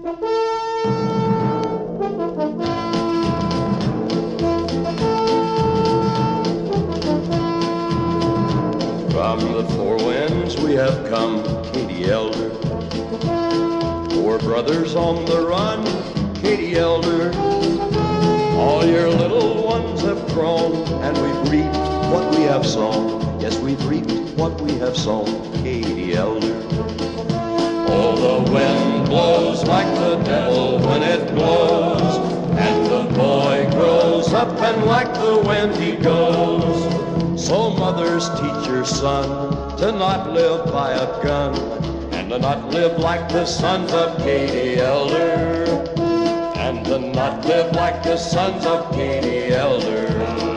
From the four winds we have come, Katie Elder. Four brothers on the run, Katie Elder. All your little ones have grown, and we've reaped what we have sown. Yes, we've reaped what we have sown, Katie Elder. Oh, the wind blows like the devil when it blows, and the boy grows up and like the wind he goes. So mothers, teach your son to not live by a gun, and to not live like the sons of Katie Elder, and to not live like the sons of Katie Elder.